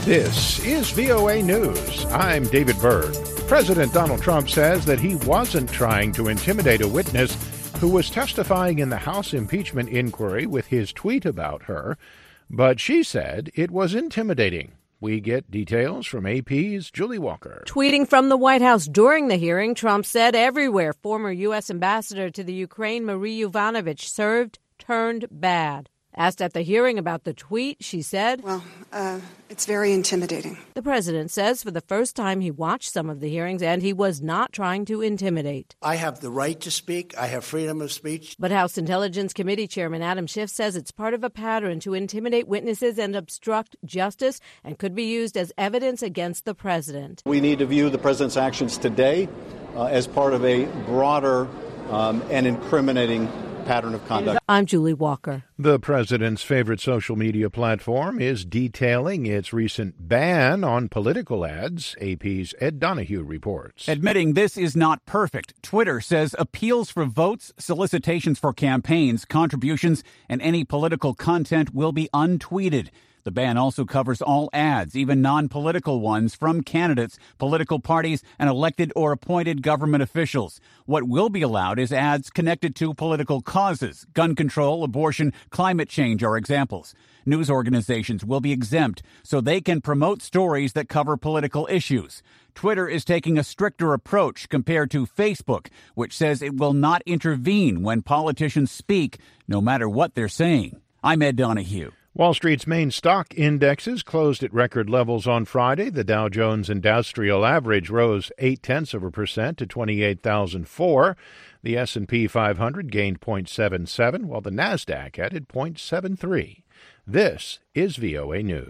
This is VOA News. I'm David Byrd. President Donald Trump says that he wasn't trying to intimidate a witness who was testifying in the House impeachment inquiry with his tweet about her, but she said it was intimidating. We get details from AP's Julie Walker. Tweeting from the White House during the hearing, Trump said everywhere former U.S. Ambassador to the Ukraine Marie Yovanovitch served turned bad. Asked at the hearing about the tweet, she said, Well, it's very intimidating. The president says for the first time he watched some of the hearings and he was not trying to intimidate. I have the right to speak. I have freedom of speech. But House Intelligence Committee Chairman Adam Schiff says it's part of a pattern to intimidate witnesses and obstruct justice and could be used as evidence against the president. We need to view the president's actions today as part of a broader and incriminating pattern of conduct. I'm Julie Walker. The president's favorite social media platform is detailing its recent ban on political ads. AP's Ed Donahue reports. Admitting this is not perfect, Twitter says appeals for votes, solicitations for campaigns, contributions, and any political content will be untweeted. The ban also covers all ads, even non-political ones, from candidates, political parties, and elected or appointed government officials. What will be allowed is ads connected to political causes. Gun control, abortion, climate change are examples. News organizations will be exempt so they can promote stories that cover political issues. Twitter is taking a stricter approach compared to Facebook, which says it will not intervene when politicians speak, no matter what they're saying. I'm Ed Donahue. Wall Street's main stock indexes closed at record levels on Friday. The Dow Jones Industrial Average rose 0.8% to 28,004. The S&P 500 gained 0.77, while the Nasdaq added 0.73. This is VOA News.